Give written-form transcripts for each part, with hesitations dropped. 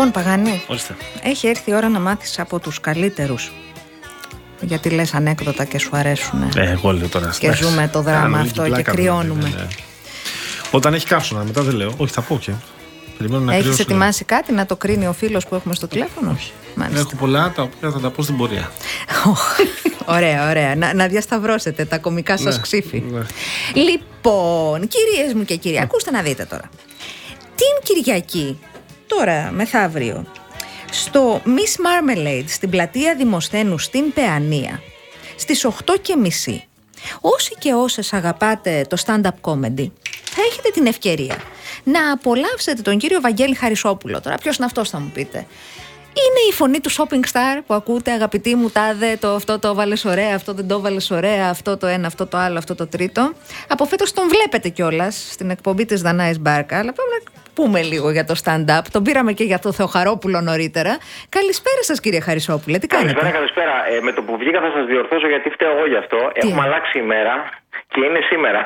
Λοιπόν, Παγάνη, Ορίστε. έχει έρθει η ώρα να μάθεις από τους καλύτερους. Γιατί λες ανέκδοτα και σου αρέσουν. Εγώ λέω τώρα. Και ζούμε το δράμα αυτό και κρυώνουμε. Ναι. Όταν έχει κάψωνα, μετά δεν λέω. Όχι, θα πω και. Έχεις ετοιμάσει κάτι να το κρίνει ο φίλος που έχουμε στο τηλέφωνο? Όχι. Έχω πολλά τα οποία θα τα πω στην πορεία. Ωραία, ωραία. Να διασταυρώσετε τα κομικά σας ξύφη. Ναι. Λοιπόν, κυρίες μου και κύριοι, ακούστε να δείτε τώρα. Την Κυριακή, τώρα μεθαύριο, στο Miss Marmalade στην πλατεία Δημοσθένου στην Παιανία, στις 8:30, όσοι και όσες αγαπάτε το stand-up comedy, θα έχετε την ευκαιρία να απολαύσετε τον κύριο Βαγγέλη Χαρισόπουλο. Τώρα ποιος είναι αυτός, θα μου πείτε? Είναι η φωνή του shopping star που ακούτε, αγαπητή μου, τάδε, αυτό το έβαλες ωραία, αυτό δεν το έβαλες ωραία, αυτό το ένα, αυτό το άλλο, αυτό το τρίτο. Από φέτος τον βλέπετε κιόλας στην εκπομπή της Δανάης Μπάρκα, αλλά πρέπει να πούμε λίγο για το stand-up. Τον πήραμε και για το Θεοχαρόπουλο νωρίτερα. Καλησπέρα σας, κύριε Χαρισόπουλε, τι κάνετε? Καλησπέρα. Με το που βγήκα θα σας διορθώσω, γιατί φταίω εγώ γι' αυτό. Έχουμε αλλάξει ημέρα και είναι σήμερα.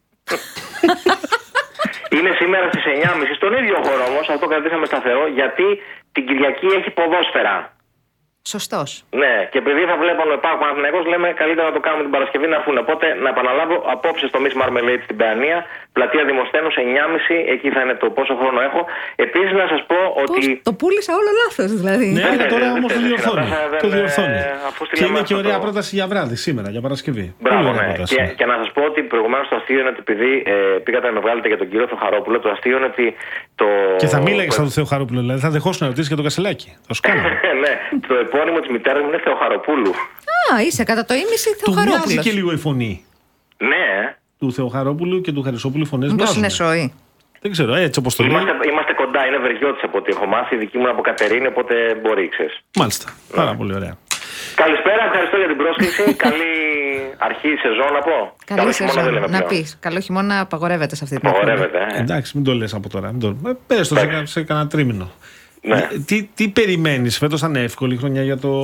Είναι σήμερα στις 9:30, στον ίδιο χώρο όμως, αυτό κρατήσαμε σταθερό, γιατί την Κυριακή έχει ποδόσφαιρα. Σωστός. Ναι, και επειδή θα βλέπουν ο Παναθηναϊκός, λέμε καλύτερα να το κάνουμε την Παρασκευή να έρθουν. Οπότε να επαναλάβω, απόψε στο Miss Marmalade στην Παιανία, πλατεία Δημοσθένου, 9:30, εκεί θα είναι το πόσο χρόνο έχω. Επίσης να σας πω ότι. Το πούλησα όλο λάθος, δηλαδή. Ναι, τώρα όμως το διορθώνει. Το διορθώνει. Και είναι και ωραία πρόταση για βράδυ σήμερα, για Παρασκευή. Μπράβο, ναι. Και να σας πω ότι προηγουμένως το αστείο είναι ότι επειδή πήγατε να με βγάλετε για τον κύριο Θεοχαρόπουλο, το αστείο είναι ότι το. Και θα μίλαγες στον Θεοχαρόπουλο, δηλαδή θα δεχόσουν να ρωτήσεις για το Κασελάκι. Θα σου κάνω. Ναι, το επώνυμο της μητέρας μου είναι Θεοχαροπούλου. Α, είσαι κατά το ήμιση Θεοχαρόπουλος. Του μοιάζει και λίγο η φωνή. Ναι. Του Θεοχαρόπουλου και του Χαρισόπουλου φωνές μοιάζουν. Πώς είναι σοή? Δεν ξέρω, έτσι όπως το λέει. Είμαστε κοντά, είναι Βεργιώτης από ό,τι έχω μάθει. Η δική μου από Κατερίνη, οπότε μπορεί, ξέρεις. Μάλιστα. Πάρα πολύ ωραία. Καλησπέρα, ευχαριστώ για την πρόσκληση. Καλή αρχή σεζόν να πω. Καλή σεζόν. Να πεις. Καλό χειμώνα απαγορεύεται σε αυτή την εποχή. Εντάξει, μην το λες από τώρα. Πες το σε κανένα τρίμηνο. Ναι. Τι περιμένεις φέτος? Θα είναι εύκολη χρονιά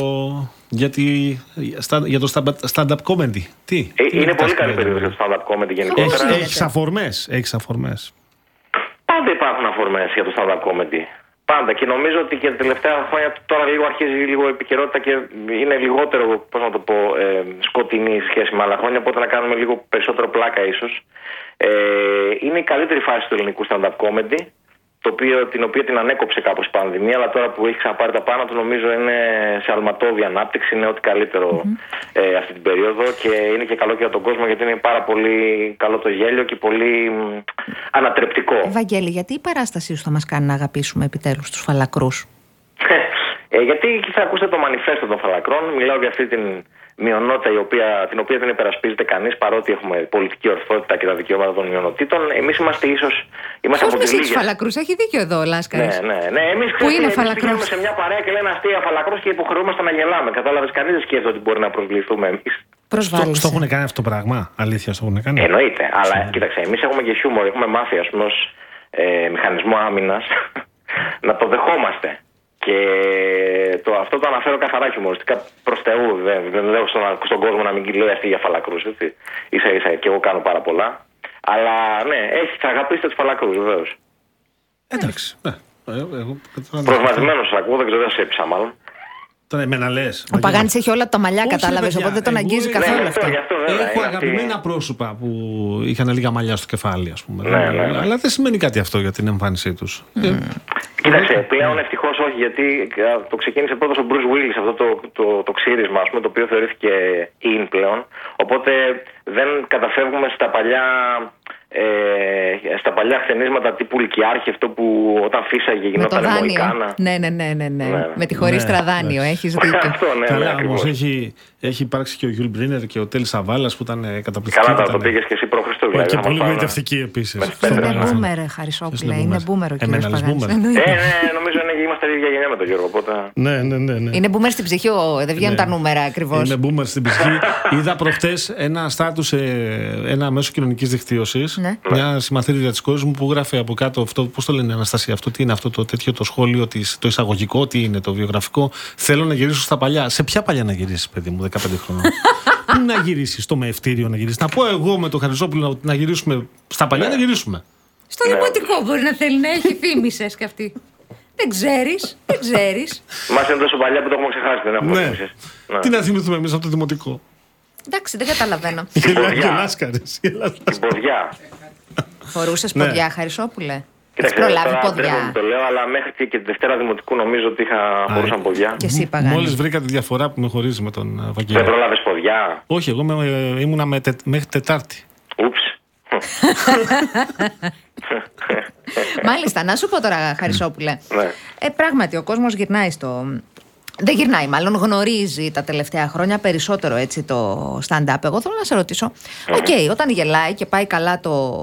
για το stand-up comedy? Είναι πολύ καλή περίοδος για το stand-up comedy γενικότερα. Έχεις αφορμές? Πάντα υπάρχουν αφορμές για το stand-up comedy. Πάντα. Και νομίζω ότι και τα τελευταία χρόνια τώρα λίγο αρχίζει λίγο επικαιρότητα και είναι λιγότερο, πώς να το πω, σκοτεινή σχέση με άλλα χρόνια. Οπότε να κάνουμε λίγο περισσότερο πλάκα ίσως. Είναι η καλύτερη φάση του ελληνικού stand-up comedy, την οποία την ανέκοψε κάπως η πανδημία, αλλά τώρα που έχει ξαναπάρει τα πάνω του νομίζω είναι σε αλματώδη ανάπτυξη, είναι ό,τι καλύτερο αυτή την περίοδο και είναι και καλό και για τον κόσμο, γιατί είναι πάρα πολύ καλό το γέλιο και πολύ ανατρεπτικό. Βαγγέλη, γιατί η παράστασή σου θα μας κάνει να αγαπήσουμε επιτέλους τους φαλακρούς? Γιατί θα ακούσετε το μανιφέστο των φαλακρών, μιλάω για αυτή την μειονότητα την οποία δεν υπερασπίζεται κανείς, παρότι έχουμε πολιτική ορθότητα και τα δικαιώματα των μειονοτήτων. Εμείς είμαστε ίσως. Ποιος μισεί τους φαλακρούς? Έχει δίκιο εδώ ο Λάσκαρης. Ναι. Εμείς πηγαίνουμε σε μια παρέα και λένε αστεία φαλακρός και υποχρεούμαστε να γελάμε. Κατάλαβες, κανείς δεν σκέφτεται ότι μπορεί να προσβληθούμε εμείς. Στο έχουν κάνει αυτό το πράγμα? Αλήθεια, στο έχουν κάνει? Εννοείται. Αλλά κοίταξε, εμείς έχουμε και χιούμορ. Έχουμε μάθει, ας πούμε, ως μηχανισμό άμυνας να το δεχόμαστε. Και αυτό το αναφέρω καθαρά χιουμοριστικά προς Θεού. Δεν λέω στον κόσμο να μην λέει αστεία για φαλακρούς. Ίσα-ίσα και εγώ κάνω πάρα πολλά. Αλλά ναι, θα αγαπήσετε τους φαλακρούς, βεβαίως. Εντάξει. Προσβασμένος ακούω, δεν ξέρω, δεν σε έψα μάλλον. Τώρα εμένα λες. Ο Παγάνης έχει όλα τα μαλλιά, κατάλαβες, οπότε δεν τον αγγίζει καθόλου αυτό. Έχω αγαπημένα πρόσωπα που είχαν λίγα μαλλιά στο κεφάλι, ας πούμε. Αλλά δεν σημαίνει κάτι αυτό για την εμφάνισή τους. Κοίταξε, πλέον ευτυχώς όχι, γιατί το ξεκίνησε πρώτος ο Bruce Willis, αυτό το ξύρισμα, ας πούμε, το οποίο θεωρήθηκε in πλέον. Οπότε δεν καταφεύγουμε στα παλιά χθενίσματα τύπου Λυκειάρχη, αυτό που όταν φύσαγε γινόταν Μοϊκάνα. Ναι. Με τη χωρίστρα δάνειο, έχεις δίκιο. Καλά, όμως έχει υπάρξει και ο Γιούλ Μπρίνερ και ο Τέλης Σαβάλας που ήταν καταπληκτικοί. Καλά, το πήγες και εσύ προ-Χριστού. Και πολύ γοητευτικοί επίσης. Είναι μπούμερ, Χαρισόπουλε. Είναι μπούμερ ο κύριος Παγάνης. Νομίζω είμαστε ίδια γενιά με τον Γιώργο. Ναι. Είναι μπούμερ στην ψυχή, δεν βγαίνουν τα νούμερα ακριβώς. Είναι μπούμερ στην ψυχή. Είδα προχτές ένα στάτους, ένα μέσο κοινωνικής δικτύωσης. Μια συμμαθήτρια της κόρης μου που γράφει από κάτω αυτό, πώς το λένε, Αναστασία, αυτό τι είναι αυτό το τέτοιο, το σχόλιο της, το εισαγωγικό, τι είναι το βιογραφικό? Θέλω να γυρίσω στα παλιά. Σε ποια παλιά να γυρίσεις, παιδί μου, 15 χρόνια? Πού να γυρίσεις? Στο μεευτήριο να γυρίσεις? Να πω εγώ με τον Χαρισόπουλο να γυρίσουμε στα παλιά, να γυρίσουμε. Στο δημοτικό μπορεί να θέλει να έχει, θύμισες κι αυτή. Δεν ξέρεις. Μας είναι τόσο παλιά που το έχουμε ξεχάσει, δεν έχουμε θυμίσει. Ναι. Τι να θυμηθούμε εμείς από το δημοτικό. Εντάξει, δεν καταλαβαίνω. Γελάσκαρες. Την ποδιά. Φορούσες ποδιά, Χαρισόπουλε? Κοίταξε, προλάβει ποδιά. Το λέω, αλλά μέχρι και τη Δευτέρα Δημοτικού νομίζω ότι φορούσαν ποδιά. Και εσύ, Παγάνη. Μόλις βρήκα τη διαφορά που με χωρίζει με τον Βαγγέλη. Δεν προλάβες ποδιά? Όχι, εγώ ήμουνα μέχρι Τετάρτη. Ούψ. Μάλιστα, να σου πω τώρα, Χαρισόπουλε. Ναι. Πράγματι, ο κόσμος γυρνάει δεν γυρνάει, μάλλον γνωρίζει τα τελευταία χρόνια περισσότερο έτσι το stand-up. Εγώ θέλω να σε ρωτήσω, όταν γελάει και πάει καλά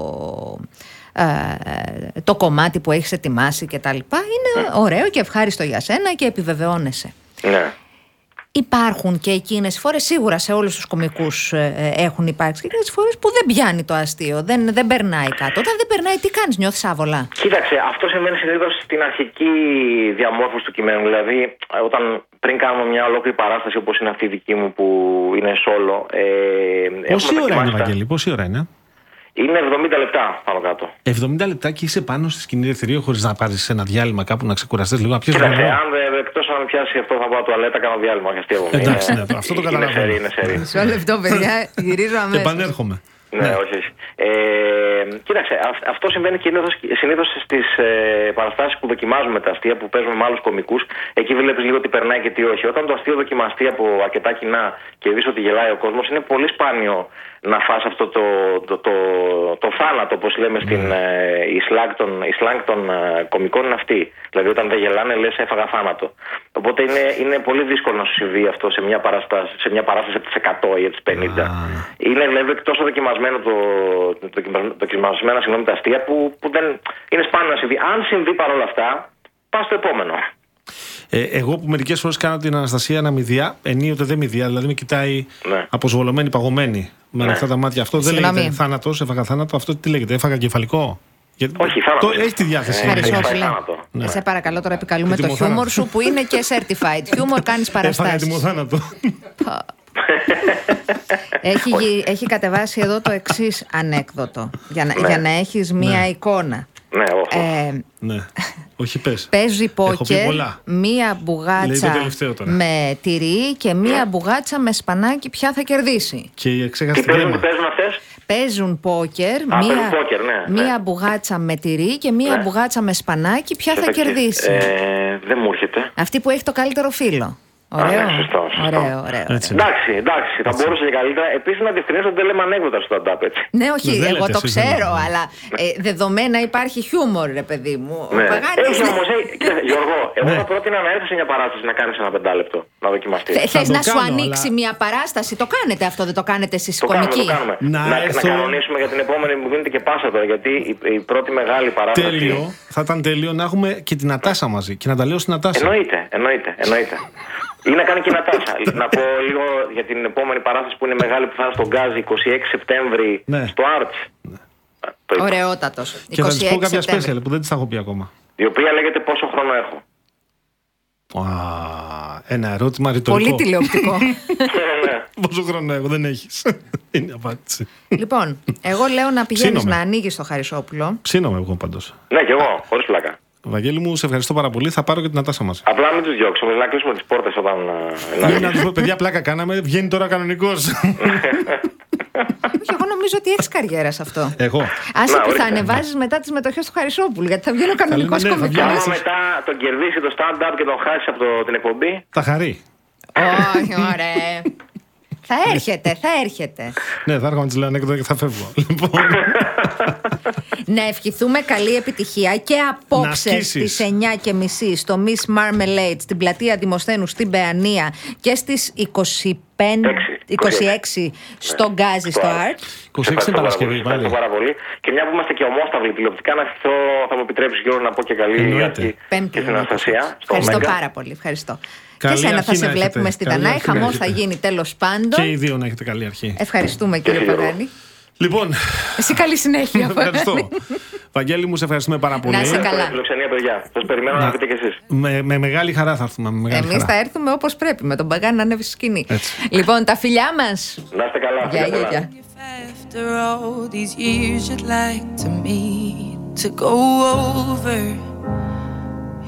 το κομμάτι που έχεις ετοιμάσει και τα λοιπά, είναι ωραίο και ευχάριστο για σένα και επιβεβαιώνεσαι. Ναι. Υπάρχουν και εκείνες φορές, σίγουρα σε όλους τους κωμικούς έχουν υπάρξει και εκείνες φορές που δεν πιάνει το αστείο, δεν περνάει κάτω. Όταν δεν περνάει, τι κάνεις, νιώθεις άβολα? Κοίταξε, αυτό σημαίνει συνήθως στην αρχική διαμόρφωση του κειμένου. Δηλαδή, πριν κάνουμε μια ολόκληρη παράσταση όπως είναι αυτή η δική μου που είναι solo. Πόση ώρα είναι, Βαγγέλη, πόση ώρα είναι? Είναι 70 λεπτά πάνω κάτω. 70 λεπτά και είσαι πάνω στη σκηνή ελευθερία χωρίς να πάρεις ένα διάλειμμα κάπου να ξεκουραστείς λίγο? Κοίταξε, εκτός αν πιάσει αυτό θα πάω τουαλέτα, κάνω διάλειμμα. Εντάξει, ναι, αυτό το καταλαβαίνω. Είναι σερί. Μισό λεπτό, παιδιά, γυρίζω αμέσως. Επανέρχομαι. Ναι, όχι. Κοίταξε, αυτό συμβαίνει συνήθως στις παραστάσεις που δοκιμάζουμε τα αστεία, που παίζουμε με άλλους κωμικούς. Εκεί βλέπεις λίγο τι περνάει και τι όχι. Όταν το αστείο δοκιμαστεί από αρκετά κοινά και δεις ότι γελάει ο κόσμος, είναι πολύ σπάνιο να φας αυτό το θάνατο, όπως λέμε στην η slang των κωμικών είναι αυτή. Δηλαδή, όταν δεν γελάνε, λες έφαγα θάνατο. Οπότε είναι πολύ δύσκολο να σου συμβεί αυτό σε μια παράσταση από τις 100 ή τις 50. Είναι δηλαδή τόσο δοκιμασμένα τα αστεία που δεν είναι σπάνιο να συμβεί. Αν συμβεί παρόλα αυτά, πας στο επόμενο. Εγώ που μερικές φορές κάνω την Αναστασία αναμηδιά, ενίοτε δεν μηδιά, δηλαδή με κοιτάει αποσβολωμένη, παγωμένη με αυτά τα μάτια. Αυτό δεν λέγεται θάνατος, έφαγα θάνατο. Αυτό τι λέγεται, έφαγα κεφαλικό? Όχι, θάνατο. Έχει τη διάθεση. Ναι. Σε παρακαλώ, τώρα επικαλούμε το χιούμορ σου που είναι και certified. Χιούμορ, κάνεις παραστάσεις. Έφαγα τιμοθάνατο. Έχει κατεβάσει εδώ το εξής ανέκδοτο για να έχεις μία εικόνα. Ναι, όχι. Ναι. Όχι, πες. Παίζει πόκερ μία μπουγάτσα με τυρί και μία μπουγάτσα με σπανάκι. Ποια θα κερδίσει? Και ξέχασε την κρέμα. Παίζουν αυτές? Παίζουν πόκερ, μία μπουγάτσα με τυρί και μία μπουγάτσα με σπανάκι. Ποια θα κερδίσει? Δεν μου έρχεται. Αυτή που έχει το καλύτερο φύλλο. Ωραίο. Ωραίο. Εντάξει, θα μπορούσε και καλύτερα. Επίσης να διευκρινίσω ότι δεν λέμε ανέκδοτα στο stand-up, έτσι. Ναι, όχι, εγώ το ξέρω, αλλά δεδομένα υπάρχει χιούμορ, ρε παιδί μου. Έχει όμως, Γιώργο, εγώ θα πρότεινα να έρθεις σε μια παράσταση να κάνεις ένα 5 λεπτό, να δοκιμαστείς. Θες να σου ανοίξει μια παράσταση? Το κάνετε αυτό, δεν το κάνετε εσείς κωμικοί? Να κανονίσουμε για την επόμενη, μου δίνετε και πάσα τώρα, γιατί η πρώτη μεγάλη παράσταση. Τέλειο, θα ήταν τέλειο να έχουμε και την Νατάσα μαζί και να τα λέω στην Νατάσα. Εννοείται. Ή να κάνει και η Νατάσα. Να πω λίγο για την επόμενη παράσταση που είναι μεγάλη, που θα είναι στον Γκάζι 26 Σεπτέμβρη στο Arts. Ωραιότατος. Και θα της πω κάποια special που δεν της τα έχω πει ακόμα. Η οποία λέγεται πόσο χρόνο έχω. Ένα ερώτημα ρητορικό. Πολύ τηλεοπτικό. Πόσο χρόνο έχω, δεν έχεις? Είναι απάντηση. Λοιπόν, εγώ λέω να πηγαίνεις να ανοίγεις το Χαρισόπουλο. Ψήνομαι εγώ πάντως. Ναι, κι εγώ, χωρίς πλάκα. Βαγγέλη μου, σε ευχαριστώ πάρα πολύ. Θα πάρω και την Νατάσα μας. Απλά μην τους διώξουμε, να κλείσουμε τις πόρτες όταν. Να τους πω, παιδιά, πλάκα κάναμε. Βγαίνει τώρα κανονικός. Όχι, εγώ νομίζω ότι έχεις καριέρα σε αυτό. Εγώ. Άσε που θα ανεβάζεις μετά τις μετοχές του Χαρισόπουλου, γιατί θα βγαίνει ο κανονικός κωμικός. Και άμα μετά τον κερδίσει το stand-up και τον χάσει από την εκπομπή. Θα χαρεί. Όχι, ωραία. Θα έρχεται. Ναι, θα έρχομαι να της λέω ανέκδοτα και θα φεύγω. Να ευχηθούμε καλή επιτυχία και απόψε στις 9:30 στο Miss Marmalade στην πλατεία Δημοσθένου στην Παιανία και στις 26 στο Γκάζι στο Art. 26 είναι Παρασκευή. Ευχαριστώ πάρα πολύ. Και μια που είμαστε και ομόσταυλοι τηλεοπτικά, να ευχηθώ, θα μου επιτρέψεις Γιώργο να πω και καλή αρχή και στην Αναστασία. Ευχαριστώ πάρα πολύ. Ευχαριστώ. Και σένα θα σε βλέπουμε στην Δανάη. Χαμός θα γίνει τέλος πάντων. Και οι δύο να έχετε καλή αρχή. Ευχαριστούμε κύριε Παγάνη. Λοιπόν. Εσύ καλή συνέχεια. Ευχαριστώ. Βαγγέλη μου, σε ευχαριστούμε πάρα πολύ. Να είσαι καλά. Φιλοξενία, παιδιά. Σας περιμένω να έρθετε κι εσείς. Με μεγάλη χαρά θα έρθουμε. Εμείς θα έρθουμε όπως πρέπει, με τον Παγάνη να ανέβει στη σκηνή. Λοιπόν, τα φιλιά μας. Να είστε καλά. Γεια. After all these years, you'd like to meet to go over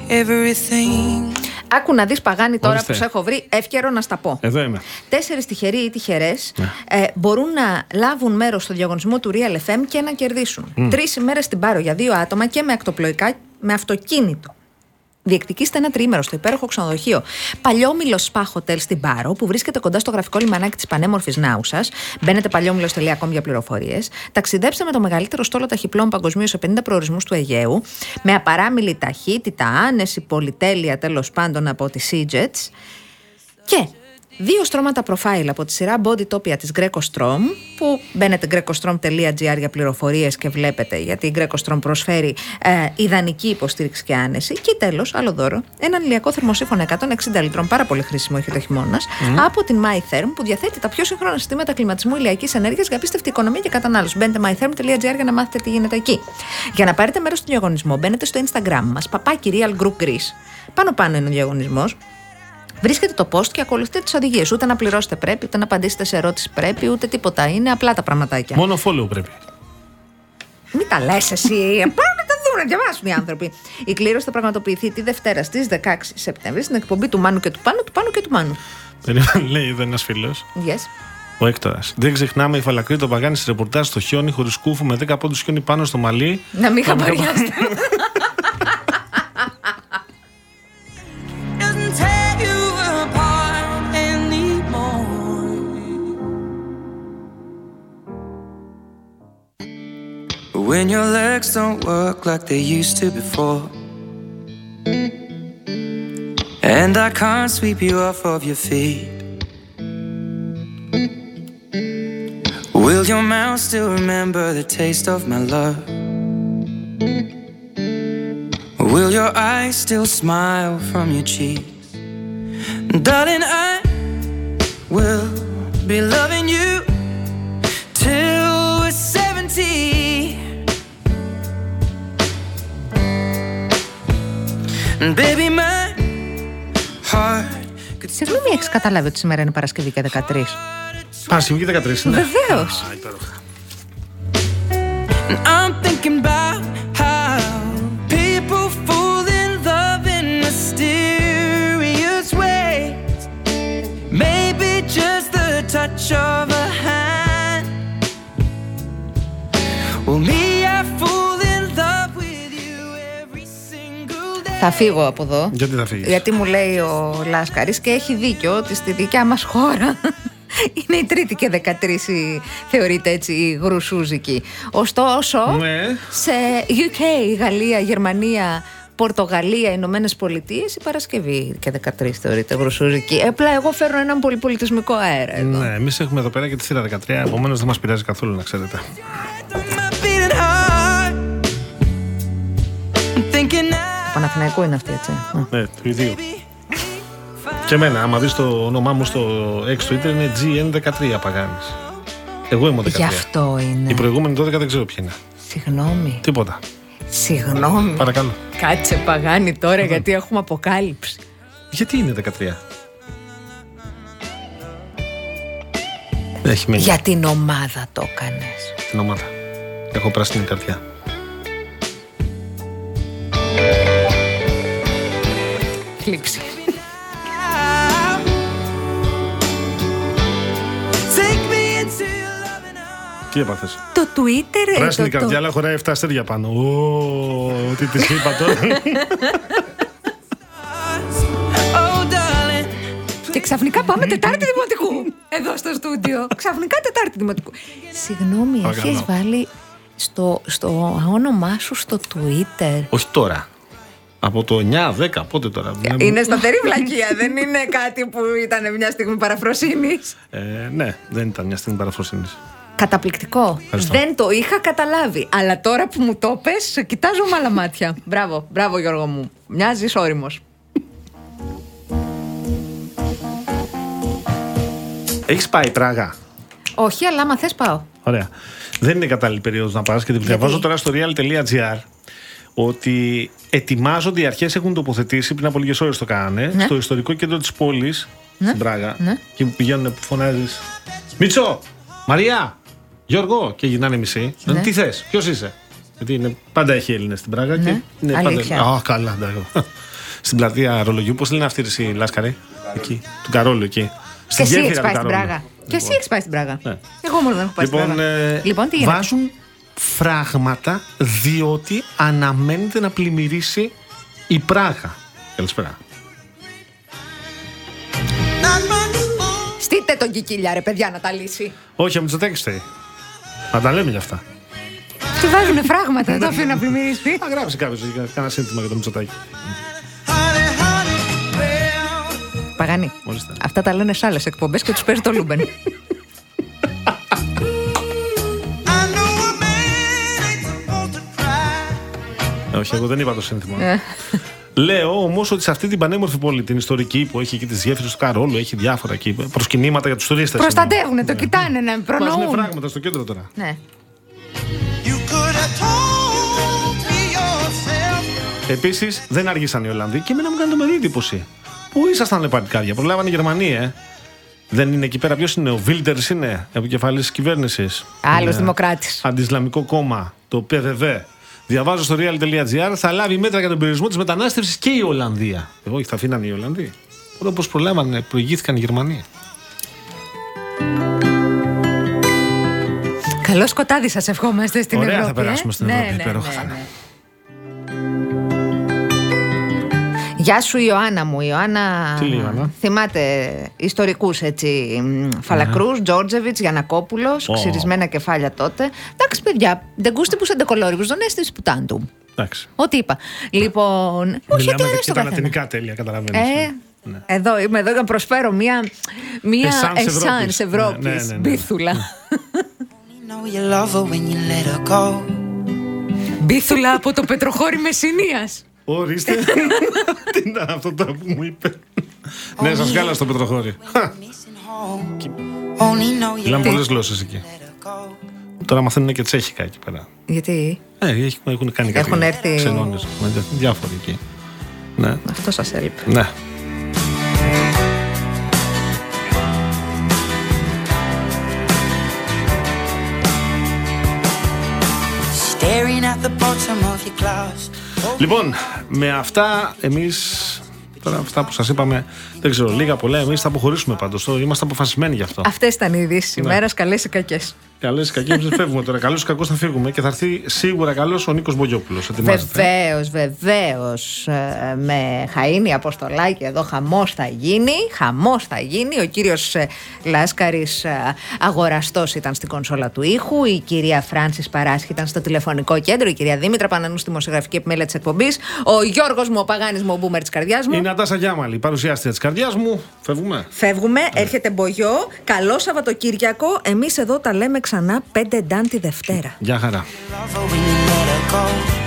everything. Άκου να δεις, Παγάνη, τώρα που σε έχω βρει, εύκαιρο να στα πω. Εδώ είμαι. 4 τυχεροί ή τυχερές μπορούν να λάβουν μέρος στο διαγωνισμό του Real FM και να κερδίσουν 3 ημέρες στην Πάρο για 2 άτομα και με ακτοπλοϊκά με αυτοκίνητο. Διεκδικήστε ένα τριήμερο στο υπέροχο ξενοδοχείο Παλιόμηλο Spa Hotel στην Πάρο, που βρίσκεται κοντά στο γραφικό λιμανάκι της πανέμορφης Νάουσας. Μπαίνετε παλιόμηλος.com για πληροφορίες. Ταξιδέψτε με το μεγαλύτερο στόλο ταχυπλών παγκοσμίως σε 50 προορισμούς του Αιγαίου, με απαράμιλη ταχύτητα, άνεση, πολυτέλεια τέλος πάντων από τις Seajets. Και 2 στρώματα profile από τη σειρά Bodytopia της Greco Strom, που μπαίνετε grecostrom.gr για πληροφορίες και βλέπετε, γιατί η Greco Strom προσφέρει ιδανική υποστήριξη και άνεση. Και τέλος, άλλο δώρο, έναν ηλιακό θερμοσύφωνα 160 λίτρων, πάρα πολύ χρήσιμο έχει το χειμώνας, από την MyTherm, που διαθέτει τα πιο σύγχρονα συστήματα κλιματισμού ηλιακής ενέργειας για απίστευτη οικονομία και κατανάλωση. Μπαίνετε mytherm.gr για να μάθετε τι γίνεται εκεί. Για να πάρετε μέρος στο διαγωνισμό, μπαίνετε στο Instagram μας, @Real Group Greece. Πάνω είναι ο διαγωνισμός. Βρίσκετε το post και ακολουθείτε τις οδηγίες. Ούτε να πληρώσετε πρέπει, ούτε να απαντήσετε σε ερώτηση πρέπει, ούτε τίποτα. Είναι απλά τα πραγματάκια. Μόνο follow πρέπει. Μην τα λες εσύ. Πάμε να τα δουν, να διαβάσουν οι άνθρωποι. Η κλήρωση θα πραγματοποιηθεί τη Δευτέρα στις 16 Σεπτέμβρη στην εκπομπή του Μάνου και του Πάνου, του Πάνου και του Μάνου. Λέει εδώ ένας φίλος. Yes. Ο Έκτορας. Δεν ξεχνάμε η Φαλακρή το Παγάνη σε ρεπορτάζ στο χιόνι, χωρίς κούφου, με 10 πόντους χιόνι πάνω στο μαλλί. Να μην χαμπαριάστε. When your legs don't work like they used to before, and I can't sweep you off of your feet, will your mouth still remember the taste of my love? Will your eyes still smile from your cheeks? Darling, I will be loving you till we're 70. Baby, my heart. Συγγνώμη, έχεις καταλάβει ότι σήμερα είναι Παρασκευή και 13? Παρασκευή και 13 είναι. Βεβαίως. I'm thinking about how people fall in love in mysterious ways. Maybe just the touch of a hand. Well, me, I fall in love with you every single day. Θα φύγω από εδώ. Γιατί θα φύγεις? Γιατί μου λέει ο Λάσκαρης, και έχει δίκιο, ότι στη δικιά μας χώρα είναι η Τρίτη και 13 θεωρείται έτσι η γρουσούζικη. Ωστόσο, σε UK, Γαλλία, Γερμανία, Πορτογαλία, Ηνωμένες Πολιτείες, η Παρασκευή και 13 θεωρείται γρουσούζικη. Απλά εγώ φέρνω έναν πολυπολιτισμικό αέρα εδώ. Ναι, εμείς έχουμε εδώ πέρα και τη θύρα 13, επομένως δεν μας πειράζει καθόλου, να ξέρετε. Παναθηναϊκό είναι αυτή, έτσι. Ναι, του ιδίου. Και εμένα, άμα δεις το όνομά μου στο X Twitter, είναι GN13 Παγάνης. Εγώ είμαι ο 13. Γι' αυτό είναι. Η προηγούμενη 12 δεν ξέρω ποια είναι. Συγγνώμη. Τίποτα. Συγγνώμη. Παρακαλώ. Κάτσε, Παγάνη, τώρα, γιατί έχουμε αποκάλυψη. Γιατί είναι 13? Έχει μείνει. Για την ομάδα το έκανες. Την ομάδα. Έχω πράσινη καρδιά. Θλίψη. Τι έπαθες? Το Twitter. Πράσινη καρδιά, αλλά χωράει 7 αστέρια πάνω. Τι της είπα τώρα. Και ξαφνικά πάμε Τετάρτη Δημοτικού. Εδώ στο στούντιο. Ξαφνικά Τετάρτη Δημοτικού. Συγγνώμη, έχεις βάλει στο όνομά σου στο Twitter? Όχι τώρα. Από το 9-10, πότε τώρα? Είναι σταθερή βλακεία, δεν είναι κάτι που ήταν μια στιγμή παραφροσύνης. Ναι, δεν ήταν μια στιγμή παραφροσύνης. Καταπληκτικό. Ευχαριστώ. Δεν το είχα καταλάβει. Αλλά τώρα που μου το πες, σε κοιτάζω με άλλα μάτια. Μπράβο, μπράβο Γιώργο μου. Μοιάζεις όριμος. Έχεις πάει Πράγα? Όχι, αλλά άμα θες πάω. Ωραία. Δεν είναι κατάλληλη περίοδος να πας, και τη διαβάζω τώρα στο real.gr ότι ετοιμάζονται, οι αρχές έχουν τοποθετήσει, πριν από λίγες ώρες το κάνανε, στο ιστορικό κέντρο της πόλης, στην Πράγα, και που πηγαίνουν, που φωνάζεις Μίτσο, Μαρία, Γιώργο, και γυρνάνε μισή. Τι θες, ποιος είσαι? Γιατί πάντα έχει Έλληνες στην Πράγα. Και είναι αλήθεια. πάντα. Καλά, εντάξει. στην πλατεία Ρολογιού. Πώς λένε αυτή η Λάσκαρη? Εκεί. Του Καρόλου εκεί. Και εσύ έχεις πάει στην Πράγα. Και εσύ έχεις πάει στην Πράγα. Εγώ μόνο δεν έχω πάει στην Πράγα. Λοιπόν, τι γίνεται? Βάζουν φράγματα διότι αναμένεται να πλημμυρίσει η Πράγα. Καλησπέρα. Στείτε τον Κικίλια, ρε παιδιά, να τα λύσει. Όχι, ο Μητσοτάκης φταίει. Να τα λέμε γι' αυτά. Τι βάζουνε φράγματα, το αφήνει να πλημμυρίσει. Θα γράψει κάποιος κάνα σύνθημα για το Μητσοτάκη. Παγανή. Αυτά τα λένε σε άλλες εκπομπές και τους παίζει το Λούμπεν. Όχι, εγώ δεν είπα το σύνθημα. Λέω όμως ότι σε αυτή την πανέμορφη πόλη, την ιστορική που έχει εκεί τις γέφυρες του Καρόλου, έχει διάφορα εκεί προσκυνήματα για τους τουρίστες. Προστατεύουνε, το κοιτάνε, να προνοούν. Βάζουν φράγματα στο κέντρο τώρα. Ναι. Επίσης δεν αργήσαν οι Ολλανδοί και εμένα μου κάνει το μεγάλη εντύπωση. Πού ήσασταν παλικάρια, προλάβανε οι Γερμανοί, Δεν είναι εκεί πέρα, ποιος είναι, ο Βίλτερς είναι, επικεφαλής της κυβέρνησης. Άλλος δημοκράτης. Αντισλαμικό κόμμα, το PVV. Διαβάζω στο real.gr, θα λάβει μέτρα για τον περιορισμό της μετανάστευσης και η Ολλανδία. Όχι, θα αφήναν οι Ολλανδοί. Όπως προλάβανε, προηγήθηκαν οι Γερμανοί. Καλό σκοτάδι σας ευχόμαστε στην Ευρώπη. Ωραία θα περάσουμε στην Ευρώπη, υπέροχα θα είναι. Γεια σου Ιωάννα μου. Ιωάννα, τι λέει Ιωάννα? Θυμάται ιστορικούς έτσι, Φαλακρούς, Τζόρτζεβιτς, Γιαννακόπουλος, ξυρισμένα κεφάλια τότε. Εντάξει παιδιά, δεν κούστιπους εντεκολόρυβους, τον έστεις πουτάντου. Εντάξει. Ό,τι είπα. Λοιπόν, όχι ότι αρέσει το καθένα. καθένα. Λατινικά τέλεια, καταλαβαίνεις. Ναι. Εδώ είμαι εδώ για να προσφέρω μια εσάνς Ευρώπης. Μπίθουλα. Μπίθουλα από το Πετροχώρι Μεσσηνίας. Ορίστε. Τι είναι αυτό τώρα που μου είπε? Ναι, σας γάλα στο Πετροχώρι. Μιλάμε πολλές γλώσσες εκεί. Τώρα μαθαίνουν και τσέχικα εκεί πέρα. Γιατί? Έχουν κάνει κάτι. Έχουν έρθει ξενώνες, διάφοροι εκεί. Ναι. Αυτό σας έλειπε. Ναι. Λοιπόν, με αυτά εμείς, τώρα αυτά που σας είπαμε, δεν ξέρω, λίγα πολλά, εμείς θα αποχωρήσουμε πάντως. Είμαστε αποφασισμένοι γι' αυτό. Αυτές ήταν οι ειδήσεις ημέρας, καλές ή κακές. Καλές ή κακές, φεύγουμε τώρα. Καλώς ή κακώς θα φύγουμε και θα έρθει σίγουρα καλός ο Νίκος Μπογιόπουλος. Βεβαίως. Με Χαΐνη Αποστολάκη εδώ χαμός θα γίνει. Ο κύριος Λάσκαρης αγοραστός ήταν στην κονσόλα του ήχου. Η κυρία Φράνσις Παράσχη ήταν στο τηλεφωνικό κέντρο. Η κυρία Δήμητρα Πανανού στη δημοσιογραφική επιμέλεια της εκπομπής. Ο Γιώργος μου, ο Παγάνης μου, ο μπούμερ της καρδιάς μου. Η Νατάσα Γιάμαλη, παρουσιάστρια της καρδιάς μου. Φεύγουμε. Έρχεται Μπογιό. Καλό Σαββατοκύριακο. Εμείς εδώ τα λέμε ξανά 5 Ντάν τη Δευτέρα. Γεια χαρά.